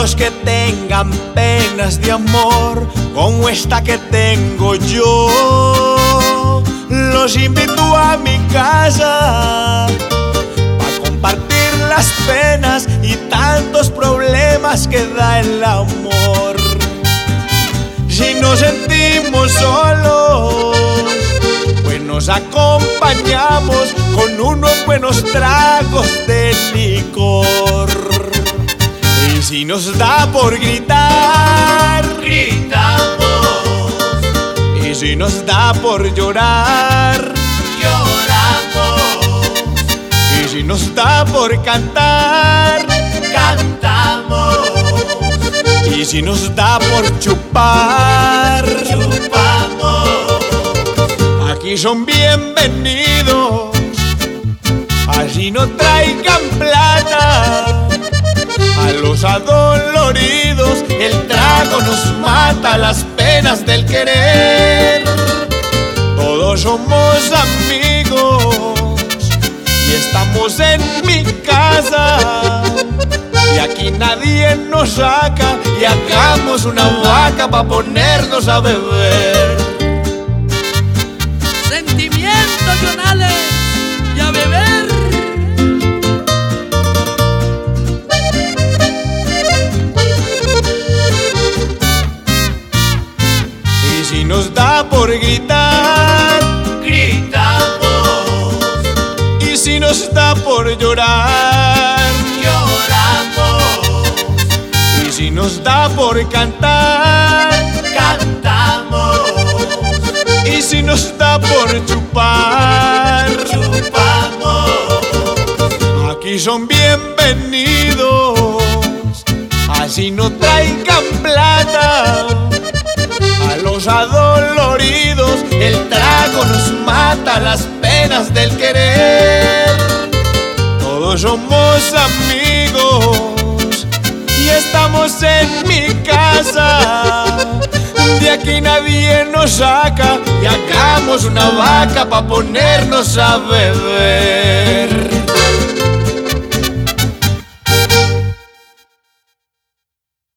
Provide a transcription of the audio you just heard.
los que tengan penas de amor como esta que tengo yo, los invito a mi casa para compartir las penas y tantos problemas que da el amor. Si nos sentimos solos, pues nos acompañamos con unos buenos tragos de licor. Y si nos da por gritar, gritamos. y si nos da por llorar, Lloramos. y si nos da por cantar, Cantamos. y si nos da por chupar, Chupamos. aquí son bienvenidos, así no traigan plata. A los adoloridos el trago nos mata las penas del querer. Todos somos amigos y estamos en mi casa, y aquí nadie nos saca, y hagamos una vaca pa' ponernos a beber. Sentimientos Jonales y a beber. Y si nos da por gritar, Gritamos. y si nos da por llorar, Lloramos. y si nos da por cantar, Cantamos. y si nos da por chupar, Chupamos. aquí son bienvenidos, así no traigan plata. A los adoloridos el trago nos mata las penas del querer. Todos somos amigos y estamos en mi casa, de aquí nadie nos saca, y hagamos una vaca pa' ponernos a beber.